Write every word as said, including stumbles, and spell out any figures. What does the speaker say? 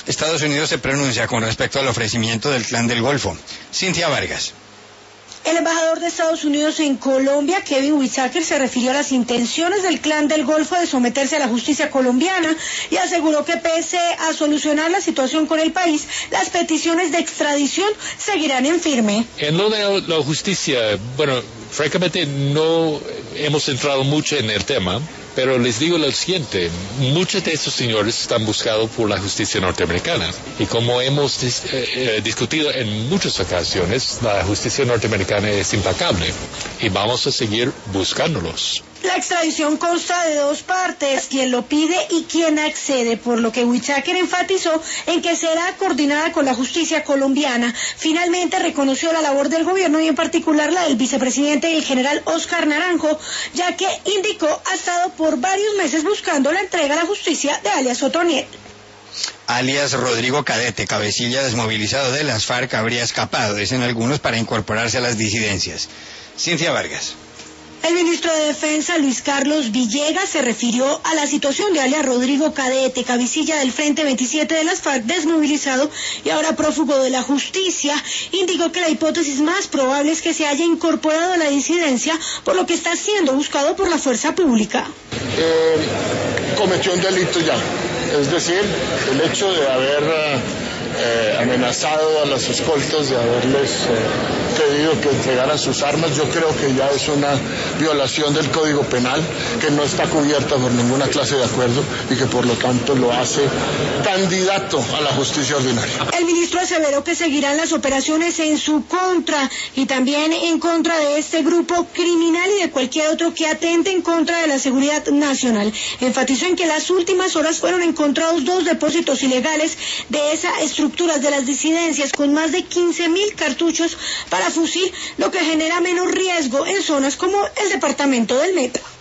Estados Unidos se pronuncia con respecto al ofrecimiento del Clan del Golfo. Cintia Vargas. El embajador de Estados Unidos en Colombia, Kevin Whitaker, se refirió a las intenciones del Clan del Golfo de someterse a la justicia colombiana y aseguró que pese a solucionar la situación con el país, las peticiones de extradición seguirán en firme. En lo de la justicia, bueno, francamente no hemos entrado mucho en el tema, pero les digo lo siguiente, muchos de estos señores están buscados por la justicia norteamericana y como hemos dis eh, discutido en muchas ocasiones, la justicia norteamericana es implacable y vamos a seguir buscándolos. La extradición consta de dos partes, quien lo pide y quien accede, por lo que Whitaker enfatizó en que será coordinada con la justicia colombiana. Finalmente reconoció la labor del gobierno y en particular la del vicepresidente y el general Oscar Naranjo, ya que indicó ha estado por varios meses buscando la entrega a la justicia de alias Otoniel. Alias Rodrigo Cadete, cabecilla desmovilizado de las FARC, habría escapado, dicen algunos, para incorporarse a las disidencias. Cintia Vargas. El ministro de Defensa, Luis Carlos Villegas, se refirió a la situación de alias Rodrigo Cadete, cabecilla del Frente veintisiete de las FARC, desmovilizado y ahora prófugo de la justicia. Indicó que la hipótesis más probable es que se haya incorporado a la disidencia, por lo que está siendo buscado por la fuerza pública. Eh, cometió un delito ya, es decir, el hecho de haber eh, amenazado a las escoltas, de haberles eh, pedido que entregaran sus armas, yo creo que ya es una violación del Código Penal que no está cubierta por ninguna clase de acuerdo y que por lo tanto lo hace candidato a la justicia ordinaria. El ministro aseveró que seguirán las operaciones en su contra y también en contra de este grupo criminal y de cualquier otro que atente en contra de la seguridad nacional. Enfatizó en que en las últimas horas fueron encontrados dos depósitos ilegales de esas estructuras de las disidencias con más de quince mil cartuchos para fusil, lo que genera menos riesgo en zonas como el departamento del Meta.